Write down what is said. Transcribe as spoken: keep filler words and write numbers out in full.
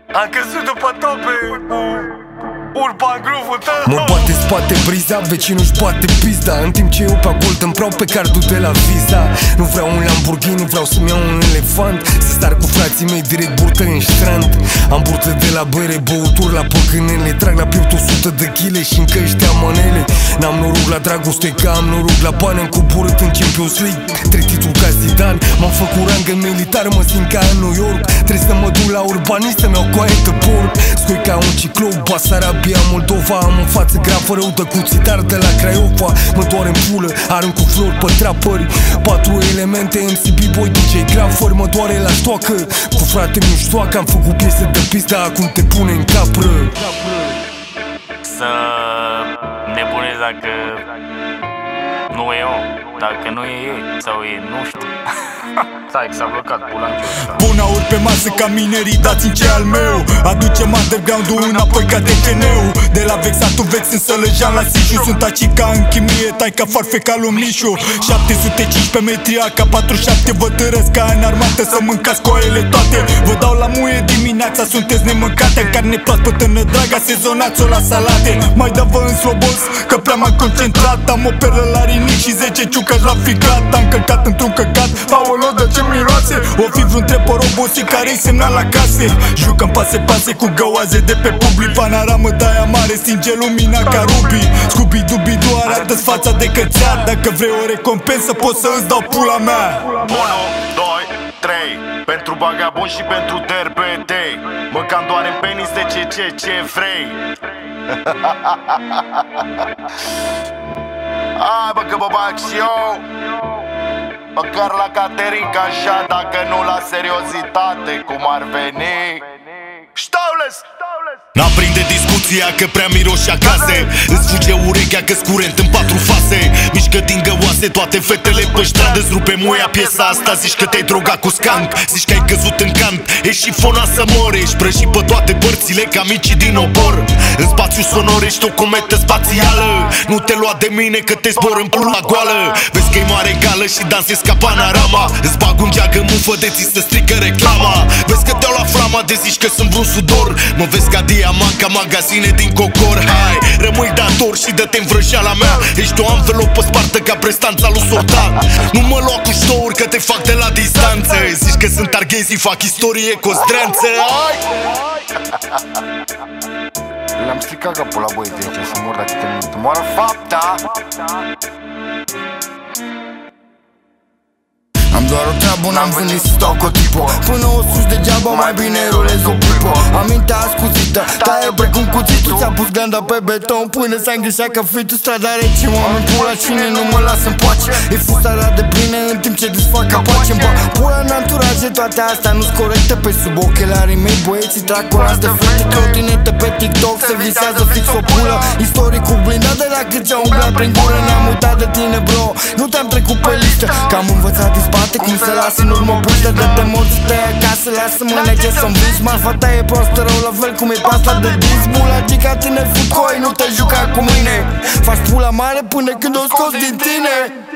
Am căzut după tope Urban Groove-ul tău. Mă bate spate briza, vecinul-și bate pizda, în timp ce eu pe Gold îmi prau pe cardul de la Visa. Nu vreau un Lamborghini, vreau să-mi iau un elefant, să star cu frații mei direct burtă în strand. Am burtă de la bere, băuturi la păcânele, trag la piept o sută de chile și încă ăștia manele. N-am noroc la dragoste, că am noroc la bani. Am coborât în Champions League, trei titluri ca Zidane. M-am făcut rang în militar, mă simt ca în New York. Trebuie să mă duc la urbanist să-mi iau coaie de porc. Scoi ca un ciclou, Basarabia, Moldova. Am în față grafă rău de cuțitar de la Craiova. Mă doare în pulă, arunc cu flori pe trapări. Patru elemente, M C B-boy, D J grafări. Mă doare la ștoacă, cu frate mi-o ștoacă. Am făcut piese de pista, acum te pune în capră. Să nebunezi dacă nu e om, dacă nu e ei, sau e nu știu. Stai că s-a blocat pulanciul ăsta. Pun aur pe masă ca minerii, dați-mi ce al meu. Aducem underground-ul înapoi ca D C N-ul. De la vexatul vex în Sălăjan la Sișu. Sunt aici ca în chimie, tai ca farfeca lui Mișu. șapte sute cincisprezece metri A K patruzeci și șapte. Vă târăsc ca în armată să mâncați coaiele toate. Vă dau la muie dimineața, sunteți nemâncate. În carne proaspătă nădraga, sezonați-o la salate. Mai dă-vă în slobos, că prea m-am concentrat. Am o perlă la rinic și zece ciucași la ficat. Am călcat într-un căcat, aoleo de ce miroase. O fi vreun trepăr obosit care-i semnat la case. Jucăm pase-pase cu găoaze de pe public. Panoramă de-aia mare, stinge lumina ca Ruby. Scooby-Dooby-Doo, arată-ți fața de cățear. Dacă vrei o recompensă, pot să îți dau pula mea. unu, doi, trei. Pentru bagabon și pentru derbedei. Mă cam doare în penis de ce ce ce vrei. Hai bă că mă bag și eu. Măcar la caterinca așa, dacă nu la seriozitate, cum ar veni. Ștaules! N-aprinde discuția că prea miroși acasă. Îți fuge urechea că-s curent în patru fase. Mișcă din găoase toate fetele pe stradă. Îți rupe muia piesa asta, zici că te-ai drogat cu skank. Zici că ai căzut în cant, ești șifona să mori. Ești prăjit pe toate părțile ca micii din obor. În spațiu sonor ești o cometă spațială. Nu te lua de mine că te zbor în pula goală. Vezi că-i mare gală și dansezi ca Panorama. Îți bag un geagă mufă de ți se strică reclama. Vezi că te-au la flama de zici că sunt vreun sudor. Mă vezi ca diamant, ca magazine din cocor. Hai, rămâi dator și dă-te-n vrăjeala mea. Ești o anvelopă spartă ca prestanța lui Sortan. Nu mă lua cu ștouri că te fac de la distanță. Zici că sunt arghezii, fac istorie cu o zdreanță. Hai! Le-am stricat capul la băieții aici, să mor dacă te mint. Moară fapta! Am doar o treabă, n-am venit să stau cu o tipă. Până o sus degeaba, mai bine rulez o pipă. Amintea ascuțită, taie precum cuțitul. Ți-a pus glanda pe beton până s-a înghișat ca fitul. Strada rece, oameni pula, cine nu mă lasă în pace. E fustara de pline în timp ce desfac capace. Îmi bag pula în anturaje, toate astea nu-s corecte. Pe sub ochelarii mei băieții trag colați de fete. Trotinete pe TikTok, se visează fix o pulă. Istorii cu blinda de la cât ți-a umblat prin gură. Ne-am uitat de tine bro, nu te-am trecut pe listă. Că am învățat din spate cum să las în urmă buște. Dă-te morți de acasă, lasă-mă nege să-mi vis. Marfa ta e prostă rău, la fel cum e pasta de dis. Bula ca tine fut coi, nu te juca cu mine. Faci pula mare până când o scoți din tine.